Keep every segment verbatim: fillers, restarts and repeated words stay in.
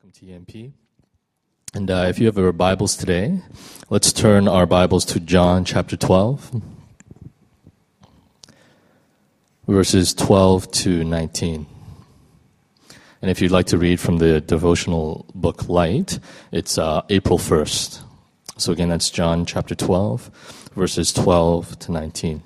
Welcome to E M P. And uh, if you have your Bibles today, let's turn our Bibles to John chapter twelve, verses twelve to nineteen. And if you'd like to read from the devotional book Light, it's uh, April first. So again, that's John chapter twelve, verses twelve to nineteen.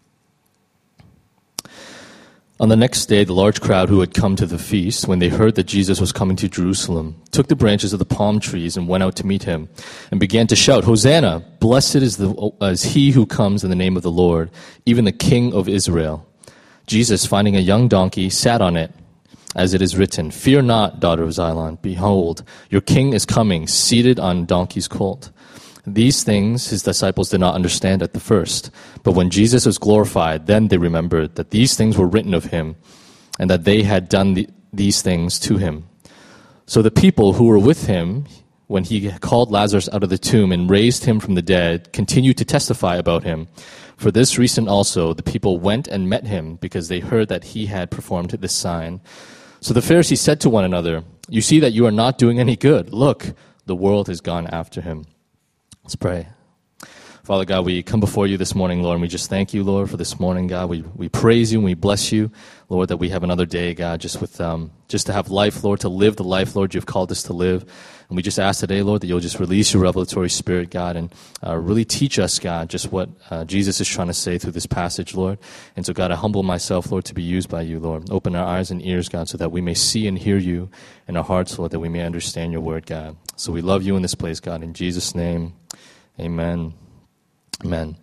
On the next day, the large crowd who had come to the feast, when they heard that Jesus was coming to Jerusalem, took the branches of the palm trees and went out to meet him, and began to shout, "Hosanna! Blessed is, the, is he who comes in the name of the Lord, even the King of Israel." Jesus, finding a young donkey, sat on it, as it is written, "Fear not, daughter of Zion. Behold, your king is coming, seated on a donkey's colt." These things his disciples did not understand at the first. But when Jesus was glorified, then they remembered that these things were written of him, and that they had done the, these things to him. So the people who were with him, when he called Lazarus out of the tomb and raised him from the dead, continued to testify about him. For this reason also, the people went and met him, because they heard that he had performed this sign. So the Pharisees said to one another, "You see that you are not doing any good. Look, the world has gone after him." Let's pray. Father God, we come before you this morning, Lord, and we just thank you, Lord, for this morning, God. We we praise you and we bless you, Lord, that we have another day, God, just with um just to have life, Lord, to live the life, Lord, you've called us to live. And we just ask today, Lord, that you'll just release your revelatory spirit, God, and uh, really teach us, God, just what uh, Jesus is trying to say through this passage, Lord. And so, God, I humble myself, Lord, to be used by you, Lord. Open our eyes and ears, God, so that we may see and hear you in our hearts, Lord, that we may understand your word, God. So we love you in this place, God. In Jesus' name, amen. Amen.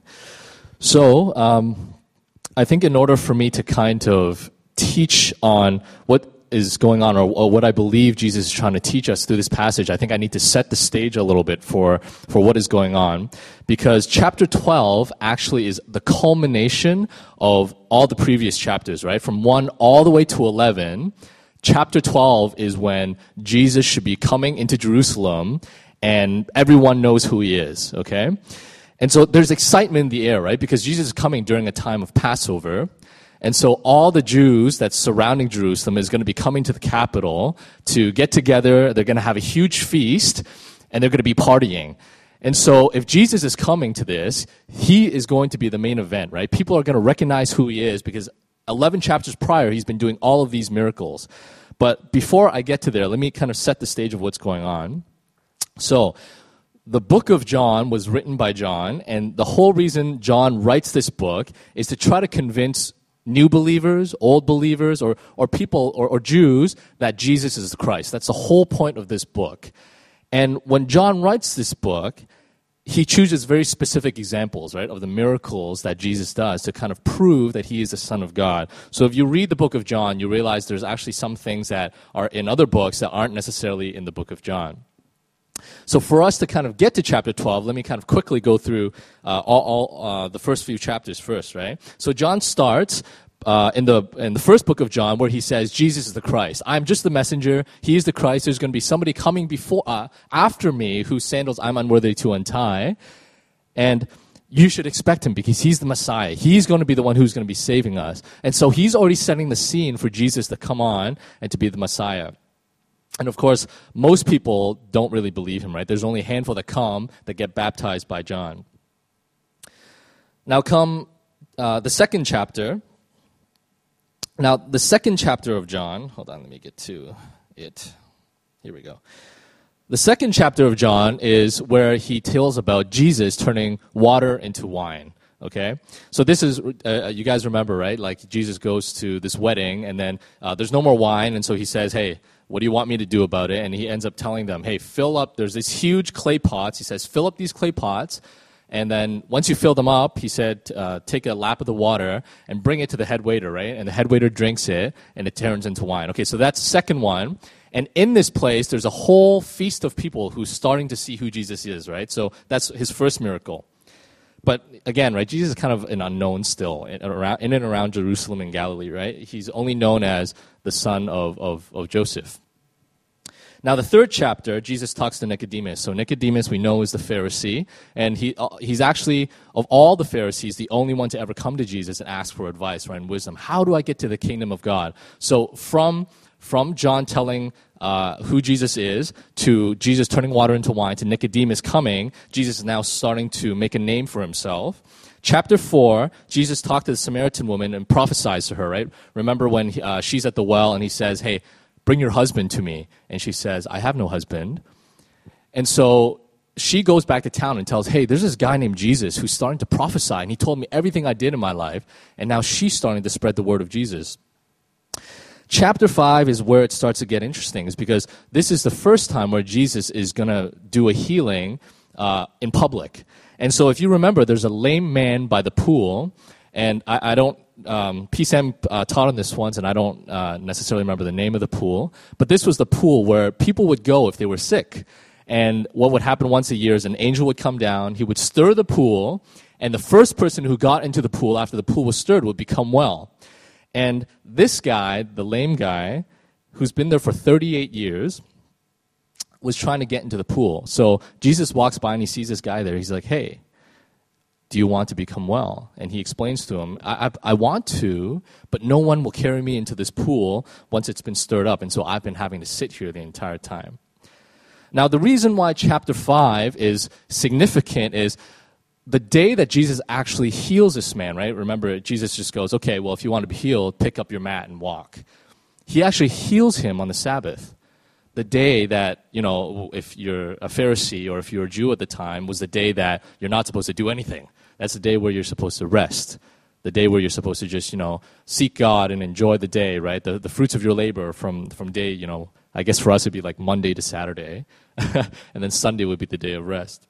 So, um, I think in order for me to kind of teach on what is going on, or, or what I believe Jesus is trying to teach us through this passage, I think I need to set the stage a little bit for, for what is going on. Because chapter twelve actually is the culmination of all the previous chapters, right? From one all the way to eleven, chapter twelve is when Jesus should be coming into Jerusalem, and everyone knows who he is, okay? And so there's excitement in the air, right? Because Jesus is coming during a time of Passover. And so all the Jews that's surrounding Jerusalem is going to be coming to the capital to get together. They're going to have a huge feast, and they're going to be partying. And so if Jesus is coming to this, he is going to be the main event, right? People are going to recognize who he is because eleven chapters prior, he's been doing all of these miracles. But before I get to there, let me kind of set the stage of what's going on. So the book of John was written by John, and the whole reason John writes this book is to try to convince new believers, old believers, or or people, or, or Jews, that Jesus is the Christ. That's the whole point of this book. And when John writes this book, he chooses very specific examples, right, of the miracles that Jesus does to kind of prove that he is the Son of God. So if you read the book of John, you realize there's actually some things that are in other books that aren't necessarily in the book of John. So for us to kind of get to chapter twelve, let me kind of quickly go through uh, all, all uh, the first few chapters first, right? So John starts uh, in the in the first book of John where he says, Jesus is the Christ. I'm just the messenger. He is the Christ. There's going to be somebody coming before uh, after me whose sandals I'm unworthy to untie. And you should expect him because he's the Messiah. He's going to be the one who's going to be saving us. And so he's already setting the scene for Jesus to come on and to be the Messiah. And of course, most people don't really believe him, right? There's only a handful that come that get baptized by John. Now come uh, the second chapter. Now, the second chapter of John, hold on, let me get to it. Here we go. The second chapter of John is where he tells about Jesus turning water into wine. Okay, so this is, uh, you guys remember, right? Like Jesus goes to this wedding and then uh, there's no more wine. And so he says, hey, what do you want me to do about it? And he ends up telling them, hey, fill up, there's these huge clay pots. He says, fill up these clay pots. And then once you fill them up, he said, uh, take a lap of the water and bring it to the head waiter, right? And the head waiter drinks it and it turns into wine. Okay, so that's the second one. And in this place, there's a whole feast of people who's starting to see who Jesus is, right? So that's his first miracle. But again, right, Jesus is kind of an unknown still in, around, in and around Jerusalem and Galilee, right? He's only known as the son of, of, of Joseph. Now, the third chapter, Jesus talks to Nicodemus. So Nicodemus, we know, is the Pharisee. And he uh, he's actually, of all the Pharisees, the only one to ever come to Jesus and ask for advice, right, and wisdom. How do I get to the kingdom of God? So from from John telling uh, who Jesus is to Jesus turning water into wine to Nicodemus coming, Jesus is now starting to make a name for himself. Chapter four, Jesus talked to the Samaritan woman and prophesies to her, right? Remember when uh, she's at the well and he says, hey, bring your husband to me. And she says, I have no husband. And so she goes back to town and tells, hey, there's this guy named Jesus who's starting to prophesy, and he told me everything I did in my life, and now she's starting to spread the word of Jesus. Chapter five is where it starts to get interesting, is because this is the first time where Jesus is going to do a healing uh, in public. And so if you remember, there's a lame man by the pool, and I, I don't, um, P S A M uh, taught on this once, and I don't uh, necessarily remember the name of the pool, but this was the pool where people would go if they were sick. And what would happen once a year is an angel would come down, he would stir the pool, and the first person who got into the pool after the pool was stirred would become well. And this guy, the lame guy, who's been there for thirty-eight years, was trying to get into the pool. So Jesus walks by and he sees this guy there. He's like, hey, do you want to become well? And he explains to him, I, I, I want to, but no one will carry me into this pool once it's been stirred up. And so I've been having to sit here the entire time. Now, the reason why chapter five is significant is the day that Jesus actually heals this man, right? Remember, Jesus just goes, okay, well, if you want to be healed, pick up your mat and walk. He actually heals him on the Sabbath. The day that, you know, if you're a Pharisee or if you're a Jew at the time, was the day that you're not supposed to do anything. That's the day where you're supposed to rest. The day where you're supposed to just, you know, seek God and enjoy the day, right? The, the fruits of your labor from, from day, you know, I guess for us it'd be like Monday to Saturday. And then Sunday would be the day of rest.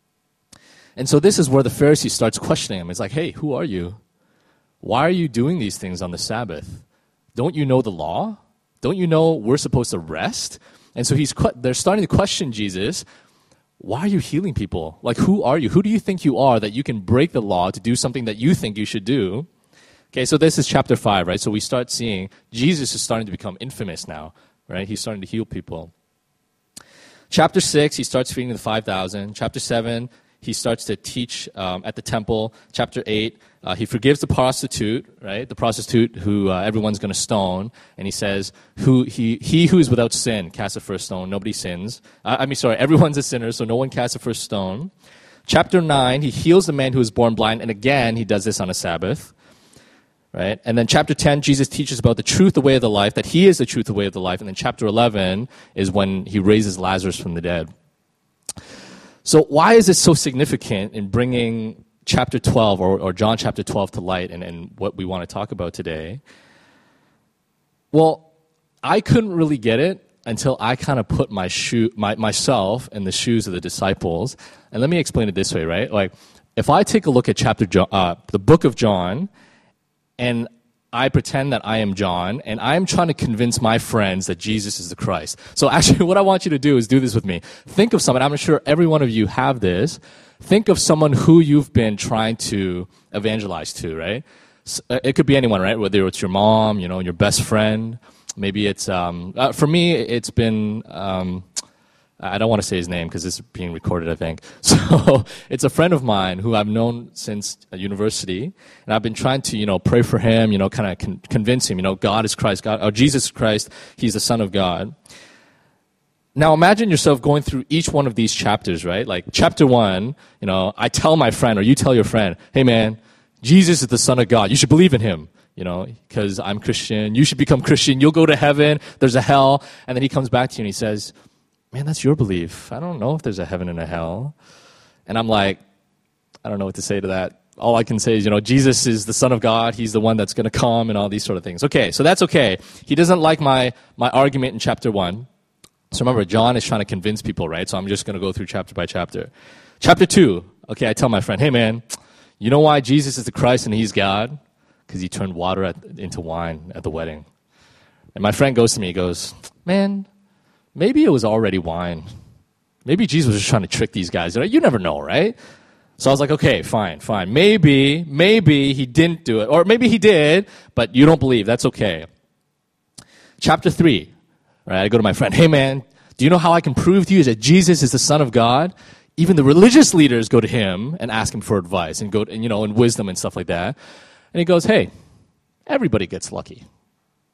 And so this is where the Pharisee starts questioning him. It's like, hey, who are you? Why are you doing these things on the Sabbath? Don't you know the law? Don't you know we're supposed to rest? And so he's they're starting to question Jesus. Why are you healing people? Like, who are you? Who do you think you are that you can break the law to do something that you think you should do? Okay, so this is chapter five, right? So we start seeing Jesus is starting to become infamous now, right? He's starting to heal people. Chapter six, he starts feeding the five thousand. Chapter seven, he starts to teach um, at the temple. Chapter eight, uh, he forgives the prostitute, right? The prostitute who uh, everyone's going to stone. And he says, "Who he he who is without sin, cast the first stone." Nobody sins. Uh, I mean, sorry, everyone's a sinner, so no one casts the first stone. Chapter nine, he heals the man who was born blind. And again, he does this on a Sabbath. Right? And then chapter ten, Jesus teaches about the truth, the way of the life, that he is the truth, the way of the life. And then chapter eleven is when he raises Lazarus from the dead. So why is it so significant in bringing chapter twelve or, or John chapter twelve to light and, and what we want to talk about today? Well, I couldn't really get it until I kind of put my shoe, my, myself in the shoes of the disciples. And let me explain it this way, right? Like, if I take a look at chapter John, uh, the book of John, and I pretend that I am John, and I'm trying to convince my friends that Jesus is the Christ. So actually, what I want you to do is do this with me. Think of someone, I'm sure every one of you have this. Think of someone who you've been trying to evangelize to, right? It could be anyone, right? Whether it's your mom, you know, your best friend. Maybe it's, um, uh, for me, it's been, um, I don't want to say his name because this is being recorded, I think. So it's a friend of mine who I've known since university, and I've been trying to, you know, pray for him, you know, kind of con- convince him, you know, God is Christ, God, or Jesus Christ, he's the Son of God. Now imagine yourself going through each one of these chapters, right? Like chapter one, you know, I tell my friend, or you tell your friend, hey man, Jesus is the Son of God. You should believe in him, you know, because I'm Christian. You should become Christian. You'll go to heaven. There's a hell. And then he comes back to you and he says, man, that's your belief. I don't know if there's a heaven and a hell. And I'm like, I don't know what to say to that. All I can say is, you know, Jesus is the Son of God. He's the one that's going to come and all these sort of things. Okay, so that's okay. He doesn't like my, my argument in chapter one. So remember, John is trying to convince people, right? So I'm just going to go through chapter by chapter. Chapter two, okay, I tell my friend, hey man, you know why Jesus is the Christ and he's God? Because he turned water at, into wine at the wedding. And my friend goes to me, he goes, man, maybe it was already wine. Maybe Jesus was just trying to trick these guys. You never know, right? So I was like, okay, fine, fine. Maybe, maybe he didn't do it. Or maybe he did, but you don't believe. That's okay. Chapter three, right? I go to my friend, hey man, do you know how I can prove to you that Jesus is the Son of God? Even the religious leaders go to him and ask him for advice and go, and, you know, and wisdom and stuff like that. And he goes, hey, everybody gets lucky.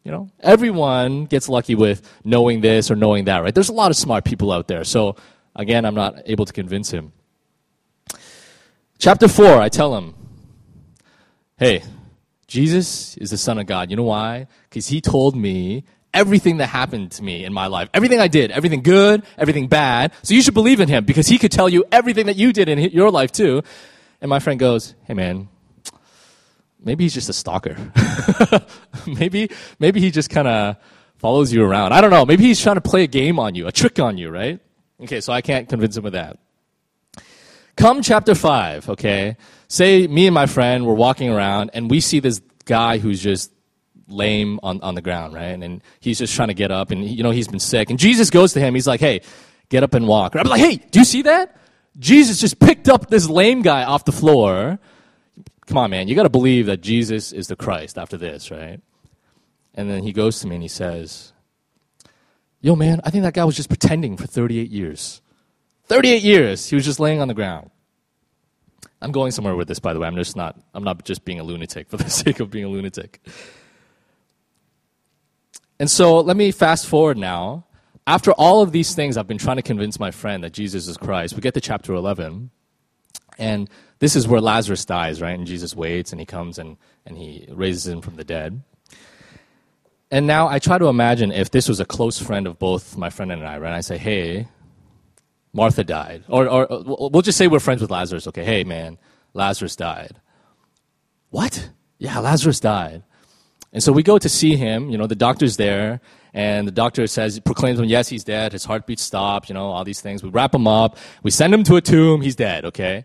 You know, everyone gets lucky with knowing this or knowing that, right? There's a lot of smart people out there. So, again, I'm not able to convince him. Chapter four, I tell him, hey, Jesus is the Son of God. You know why? Because he told me everything that happened to me in my life. Everything I did. Everything good, everything bad. So you should believe in him because he could tell you everything that you did in your life too. And my friend goes, hey man, maybe he's just a stalker. maybe maybe he just kind of follows you around. I don't know. Maybe he's trying to play a game on you, a trick on you, right? Okay, so I can't convince him of that. Come chapter five, okay? Say me and my friend were walking around and we see this guy who's just lame on, on the ground, right? And, and he's just trying to get up and, he, you know, he's been sick. And Jesus goes to him. He's like, hey, get up and walk. And I'm like, hey, do you see that? Jesus just picked up this lame guy off the floor. Come on, man. You got to believe that Jesus is the Christ after this, right? And then he goes to me and he says, yo, man, I think that guy was just pretending for thirty-eight years. thirty-eight years. He was just laying on the ground. I'm going somewhere with this, by the way. I'm just not, I'm not just being a lunatic for the sake of being a lunatic. And so let me fast forward now. After all of these things, I've been trying to convince my friend that Jesus is Christ. We get to chapter eleven. And this is where Lazarus dies, right? And Jesus waits and he comes and, and he raises him from the dead. And now I try to imagine if this was a close friend of both my friend and I, right? I say, hey, Martha died. Or, or we'll just say we're friends with Lazarus. Okay, hey, man, Lazarus died. What? Yeah, Lazarus died. And so we go to see him. You know, the doctor's there. And the doctor says, proclaims him, yes, he's dead. His heartbeat stopped, you know, all these things. We wrap him up. We send him to a tomb. He's dead, okay?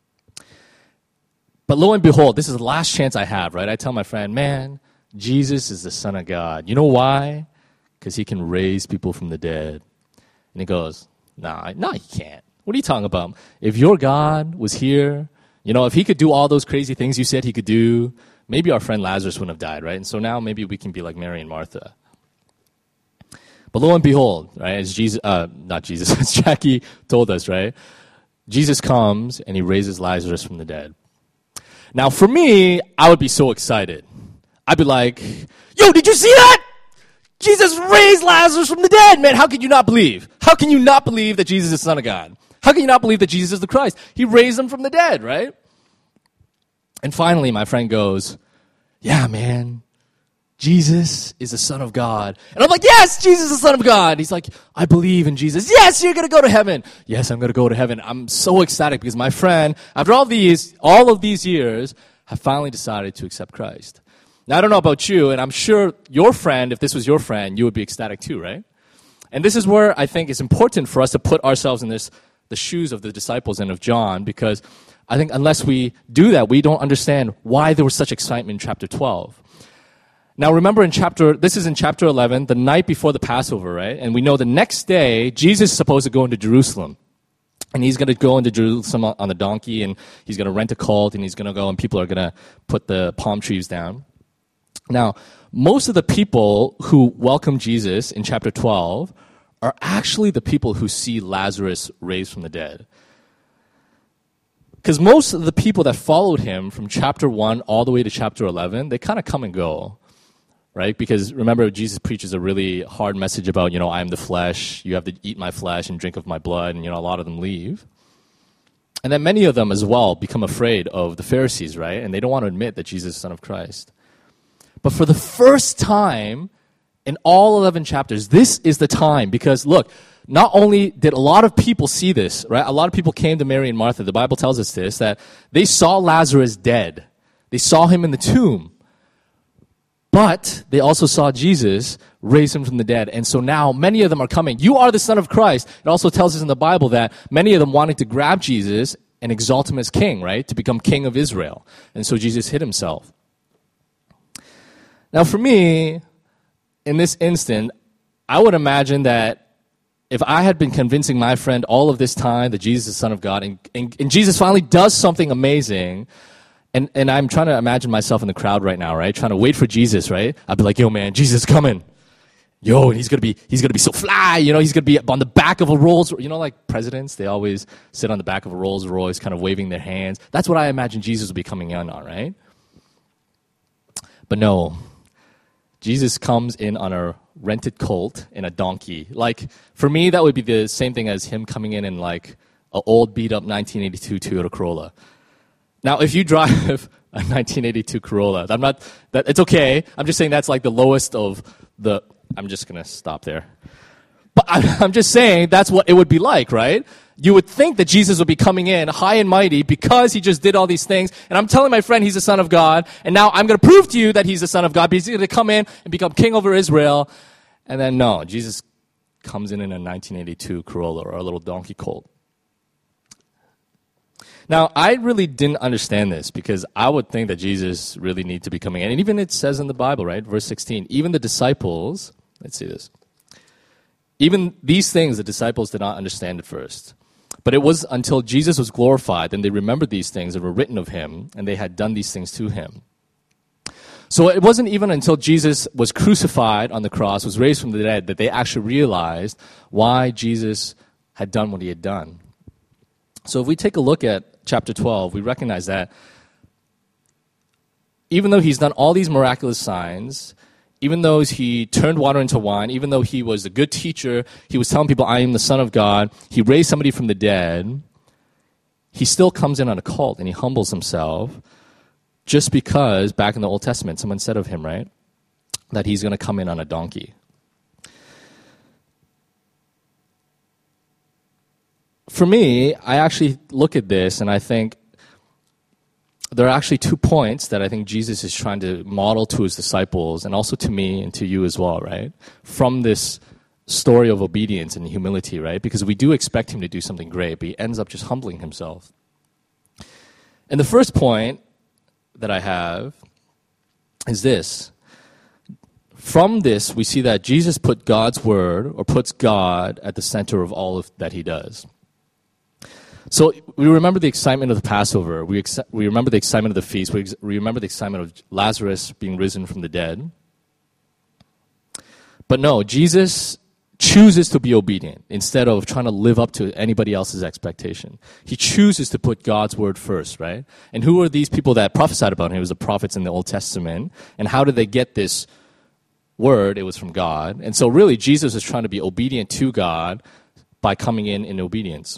But lo and behold, this is the last chance I have, right? I tell my friend, man, Jesus is the Son of God. You know why? Because he can raise people from the dead. And he goes, nah, no, he can't. What are you talking about? If your God was here, you know, if he could do all those crazy things you said he could do, maybe our friend Lazarus wouldn't have died, right? And so now maybe we can be like Mary and Martha. But lo and behold, right, as Jesus, uh, not Jesus, as Jackie told us, right? Jesus comes and he raises Lazarus from the dead. Now, for me, I would be so excited. I'd be like, yo, did you see that? Jesus raised Lazarus from the dead, man. How can you not believe? How can you not believe that Jesus is the Son of God? How can you not believe that Jesus is the Christ? He raised him from the dead, right? And finally, my friend goes, yeah, man, Jesus is the Son of God. And I'm like, yes, Jesus is the Son of God. He's like, I believe in Jesus. Yes, you're going to go to heaven. Yes, I'm going to go to heaven. I'm so ecstatic because my friend, after all these, all of these years, have finally decided to accept Christ. Now, I don't know about you, and I'm sure your friend, if this was your friend, you would be ecstatic too, right? And this is where I think it's important for us to put ourselves in this, the shoes of the disciples and of John, because I think unless we do that, we don't understand why there was such excitement in chapter twelve. Now, remember in chapter, this is in chapter eleven, the night before the Passover, right? And we know the next day, Jesus is supposed to go into Jerusalem. And he's going to go into Jerusalem on the donkey, and he's going to rent a colt, and he's going to go, and people are going to put the palm trees down. Now, most of the people who welcome Jesus in chapter twelve are actually the people who see Lazarus raised from the dead. Because most of the people that followed him from chapter one all the way to chapter eleven, they kind of come and go, right? Because remember, Jesus preaches a really hard message about, you know, I am the flesh, you have to eat my flesh and drink of my blood, and, you know, a lot of them leave. And then many of them as well become afraid of the Pharisees, right? And they don't want to admit that Jesus is the Son of Christ. But for the first time in all eleven chapters, this is the time, because look, not only did a lot of people see this, right? A lot of people came to Mary and Martha. The Bible tells us this, that they saw Lazarus dead. They saw him in the tomb. But they also saw Jesus raise him from the dead. And so now many of them are coming. You are the Son of Christ. It also tells us in the Bible that many of them wanted to grab Jesus and exalt him as king, right? To become king of Israel. And so Jesus hid himself. Now for me, in this instant, I would imagine that if I had been convincing my friend all of this time that Jesus is the Son of God, and, and, and Jesus finally does something amazing, and, and I'm trying to imagine myself in the crowd right now, right? Trying to wait for Jesus, right? I'd be like, yo, man, Jesus is coming. Yo, and he's gonna be he's gonna be so fly, you know, he's gonna be on the back of a Rolls, you know, like presidents, they always sit on the back of a Rolls Royce, kind of waving their hands. That's what I imagine Jesus would be coming in on, right? But no. Jesus comes in on a rented colt and a donkey. Like, for me, that would be the same thing as him coming in in like an old beat-up nineteen eighty-two Toyota Corolla. Now, if you drive a nineteen eighty-two Corolla, I'm not, that, it's okay. I'm just saying that's like the lowest of the, I'm just going to stop there. But I'm just saying that's what it would be like, right? You would think that Jesus would be coming in high and mighty because he just did all these things. And I'm telling my friend he's the Son of God. And now I'm going to prove to you that he's the Son of God. Because he's going to come in and become king over Israel. And then no, Jesus comes in in a nineteen eighty-two Corolla or a little donkey colt. Now, I really didn't understand this because I would think that Jesus really needed to be coming in. And even it says in the Bible, right? Verse sixteen, even the disciples, let's see this. Even these things the disciples did not understand at first. But it was until Jesus was glorified and they remembered these things that were written of him and they had done these things to him. So it wasn't even until Jesus was crucified on the cross, was raised from the dead, that they actually realized why Jesus had done what he had done. So if we take a look at chapter twelve, we recognize that even though he's done all these miraculous signs, even though he turned water into wine, even though he was a good teacher, he was telling people, I am the Son of God, he raised somebody from the dead, he still comes in on a cult and he humbles himself just because, back in the Old Testament, someone said of him, right, that he's going to come in on a donkey. For me, I actually look at this and I think there are actually two points that I think Jesus is trying to model to his disciples and also to me and to you as well, right? From this story of obedience and humility, right? Because we do expect him to do something great, but he ends up just humbling himself. And the first point that I have is this. From this, we see that Jesus put God's word or puts God at the center of all of that he does. So we remember the excitement of the Passover. We ex- we remember the excitement of the feast. We, ex- we remember the excitement of Lazarus being risen from the dead. But no, Jesus chooses to be obedient instead of trying to live up to anybody else's expectation. He chooses to put God's word first, right? And who are these people that prophesied about him? It was the prophets in the Old Testament. And how did they get this word? It was from God. And so really, Jesus is trying to be obedient to God by coming in in obedience.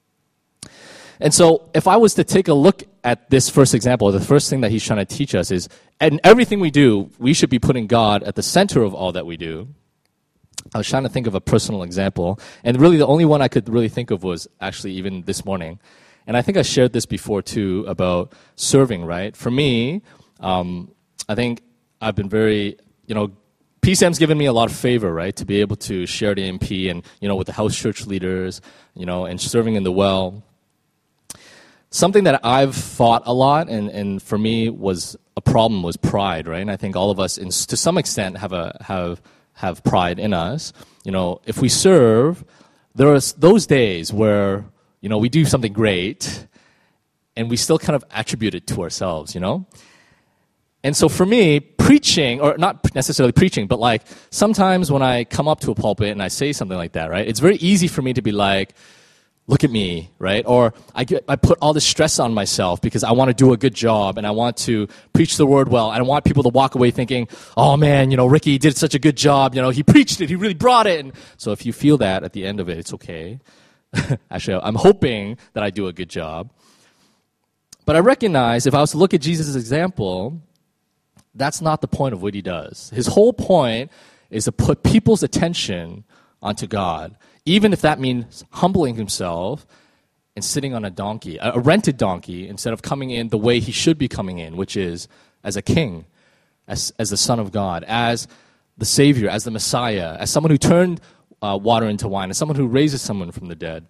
And so if I was to take a look at this first example, the first thing that he's trying to teach us is, in everything we do, we should be putting God at the center of all that we do. I was trying to think of a personal example, and really the only one I could really think of was actually even this morning. And I think I shared this before too about serving, right? For me, um, I think I've been very, you know, P SAM's given me a lot of favor, right, to be able to share the A M P and, you know, with the house church leaders, you know, and serving in the well. Something that I've fought a lot, and, and for me was a problem, was pride, right? And I think all of us, in, to some extent, have a have have pride in us. You know, if we serve, there are those days where, you know, we do something great, and we still kind of attribute it to ourselves, you know? And so for me, preaching, or not necessarily preaching, but like sometimes when I come up to a pulpit and I say something like that, right, it's very easy for me to be like, look at me, right? Or I get, I put all this stress on myself because I want to do a good job and I want to preach the word well. And I want people to walk away thinking, oh man, you know, Ricky did such a good job. You know, he preached it. He really brought it. And so if you feel that at the end of it, it's okay. Actually, I'm hoping that I do a good job. But I recognize if I was to look at Jesus' example, that's not the point of what he does. His whole point is to put people's attention onto God, even if that means humbling himself and sitting on a donkey, a rented donkey, instead of coming in the way he should be coming in, which is as a king, as, as the Son of God, as the Savior, as the Messiah, as someone who turned uh, water into wine, as someone who raises someone from the dead.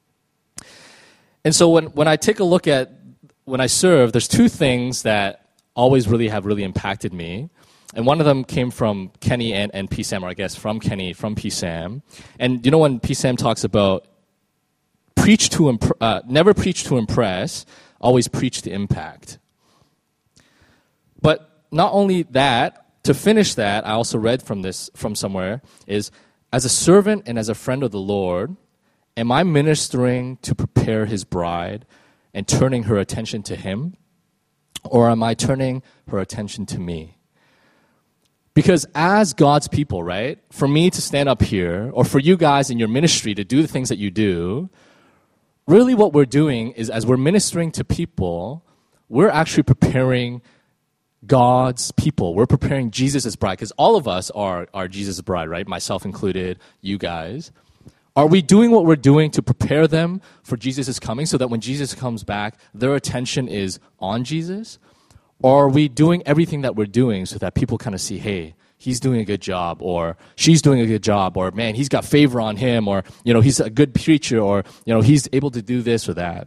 And so when, when I take a look at, when I serve, there's two things that always really have really impacted me. And one of them came from Kenny and, and P SAM, or I guess from Kenny, from P SAM. And you know when P SAM talks about preach to imp- uh, never preach to impress, always preach to impact. But not only that, to finish that, I also read from this, from somewhere, is as a servant and as a friend of the Lord, am I ministering to prepare his bride and turning her attention to him? Or am I turning her attention to me? Because as God's people, right, for me to stand up here, or for you guys in your ministry to do the things that you do, really what we're doing is as we're ministering to people, we're actually preparing God's people. We're preparing Jesus' bride, because all of us are, are Jesus' bride, right? Myself included, you guys. Are we doing what we're doing to prepare them for Jesus' coming so that when Jesus comes back, their attention is on Jesus? Or are we doing everything that we're doing so that people kind of see, hey, he's doing a good job, or she's doing a good job, or man, he's got favor on him, or, you know, he's a good preacher, or, you know, he's able to do this or that.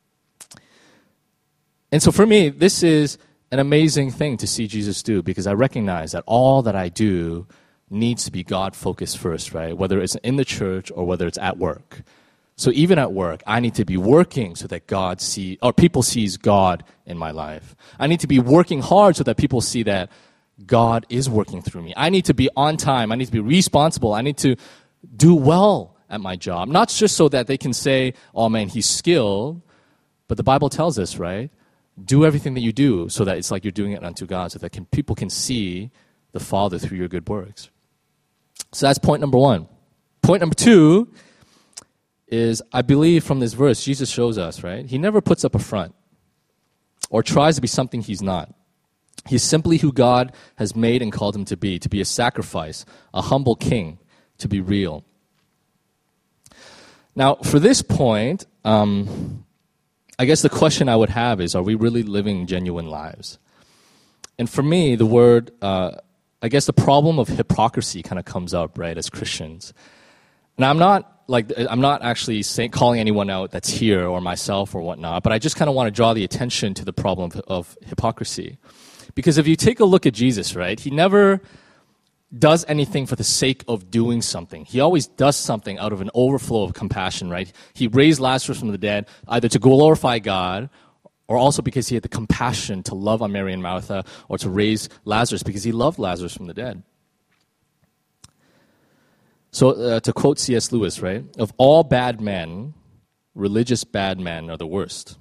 And so for me, this is an amazing thing to see Jesus do, because I recognize that all that I do needs to be God-focused first, right? Whether it's in the church or whether it's at work. So even at work, I need to be working so that God see, or people sees God in my life. I need to be working hard so that people see that God is working through me. I need to be on time. I need to be responsible. I need to do well at my job. Not just so that they can say, oh man, he's skilled, but the Bible tells us, right? Do everything that you do so that it's like you're doing it unto God, so that can, people can see the Father through your good works. So that's point number one. Point number two is, I believe from this verse, Jesus shows us, right? He never puts up a front or tries to be something he's not. He's simply who God has made and called him to be, to be a sacrifice, a humble king, to be real. Now, for this point, um, I guess the question I would have is, are we really living genuine lives? And for me, the word, uh, I guess the problem of hypocrisy kind of comes up, right, as Christians. Now, I'm not like I'm not actually saying, calling anyone out that's here or myself or whatnot, but I just kind of want to draw the attention to the problem of, of hypocrisy. Because if you take a look at Jesus, right, he never does anything for the sake of doing something. He always does something out of an overflow of compassion, right? He raised Lazarus from the dead either to glorify God or also because he had the compassion to love on Mary and Martha, or to raise Lazarus because he loved Lazarus from the dead. So uh, to quote C S Lewis, right, of all bad men, religious bad men are the worst.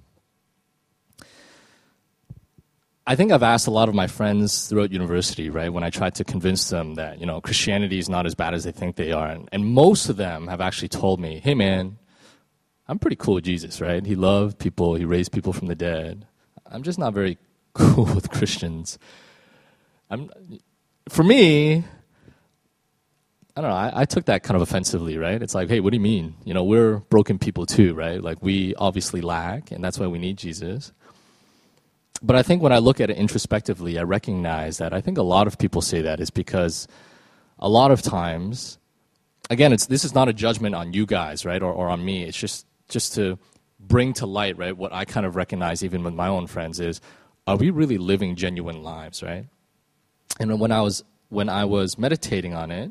I think I've asked a lot of my friends throughout university, right, when I tried to convince them that, you know, Christianity is not as bad as they think they are. And, and most of them have actually told me, hey, man, I'm pretty cool with Jesus, right? He loved people. He raised people from the dead. I'm just not very cool with Christians. I'm, for me, I don't know, I, I took that kind of offensively, right? It's like, hey, what do you mean? You know, we're broken people too, right? Like, we obviously lack, and that's why we need Jesus. But I think when I look at it introspectively, I recognize that I think a lot of people say that is because a lot of times, again, it's this is not a judgment on you guys, right, or, or on me. It's just just to bring to light, right, what I kind of recognize even with my own friends is, are we really living genuine lives, right? And when I was when I was meditating on it,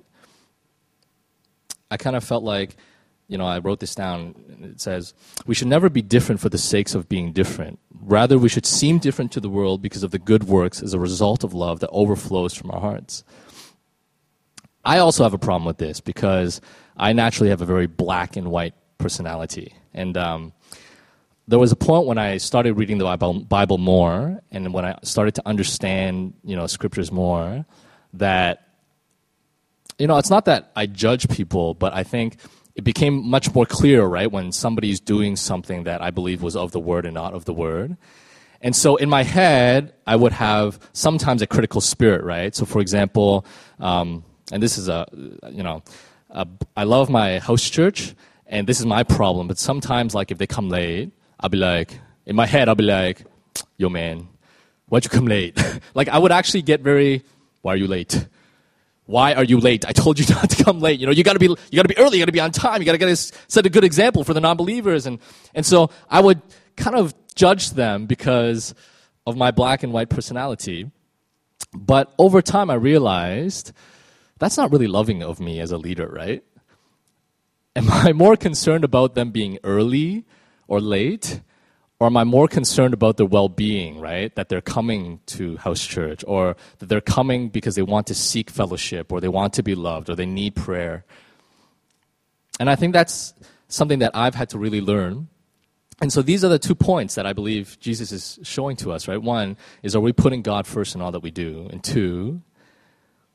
I kind of felt like, you know, I wrote this down. It says, we should never be different for the sakes of being different. Rather, we should seem different to the world because of the good works as a result of love that overflows from our hearts. I also have a problem with this because I naturally have a very black and white personality. And um, there was a point when I started reading the Bible, Bible more, and when I started to understand, you know, scriptures more, that, you know, it's not that I judge people, but I think it became much more clear, right, when somebody's doing something that I believe was of the Word and not of the Word. And so in my head, I would have sometimes a critical spirit, right? So for example, um, and this is a, you know, a, I love my house church, and this is my problem, but sometimes, like, if they come late, I'll be like, in my head, I'll be like, yo, man, why'd you come late? Like, I would actually get very, why are you late? Why are you late? I told you not to come late. You know, you gotta be, you gotta be early, you gotta be on time, you gotta get a, set a good example for the non-believers. And, and so I would kind of judge them because of my black and white personality. But over time, I realized that's not really loving of me as a leader, right? Am I more concerned about them being early or late? Or am I more concerned about their well-being, right? That they're coming to house church, or that they're coming because they want to seek fellowship, or they want to be loved, or they need prayer. And I think that's something that I've had to really learn. And so these are the two points that I believe Jesus is showing to us, right? One is, are we putting God first in all that we do? And two,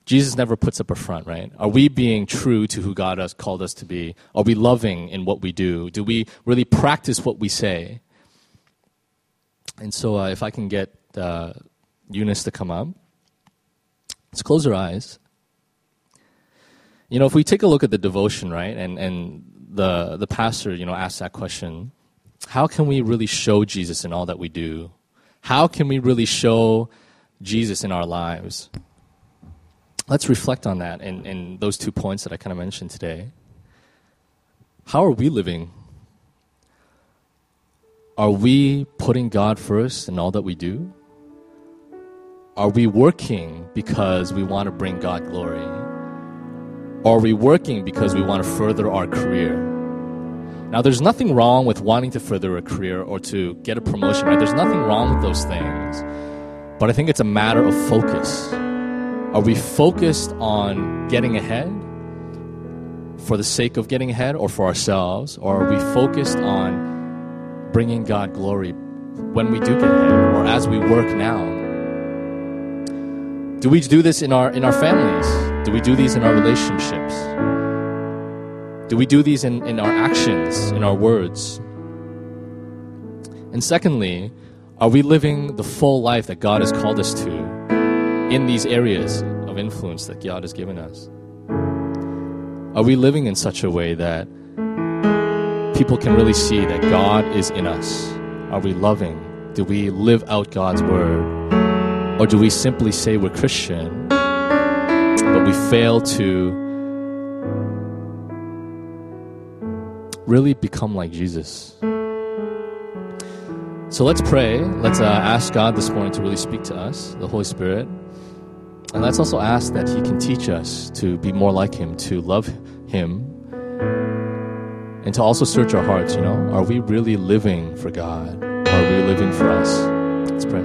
Jesus never puts up a front, right? Are we being true to who God has called us to be? Are we loving in what we do? Do we really practice what we say? And so uh, if I can get uh, Eunice to come up. Let's close our eyes. You know, if we take a look at the devotion, right, and, and the, the pastor, you know, asked that question, how can we really show Jesus in all that we do? How can we really show Jesus in our lives? Let's reflect on that in, in those two points that I kind of mentioned today. How are we living? Are we putting God first in all that we do? Are we working because we want to bring God glory? Or are we working because we want to further our career? Now, there's nothing wrong with wanting to further a career or to get a promotion, right? There's nothing wrong with those things. But I think it's a matter of focus. Are we focused on getting ahead for the sake of getting ahead or for ourselves? Or are we focused on bringing God glory when we do get ahead or as we work now? Do we do this in our in our families? Do we do these in our relationships? Do we do these in, in our actions, in our words? And secondly, are we living the full life that God has called us to in these areas of influence that God has given us? Are we living in such a way that people can really see that God is in us? Are we loving? Do we live out God's word? Or do we simply say we're Christian, but we fail to really become like Jesus? So let's pray. Let's uh, ask God this morning to really speak to us, the Holy Spirit. And let's also ask that He can teach us to be more like Him, to love Him, and to also search our hearts, you know. Are we really living for God? Are we living for us? Let's pray.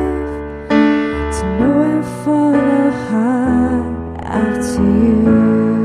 After you.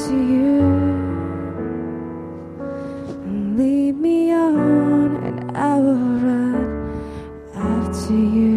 to you. Lead me on and I will run after you.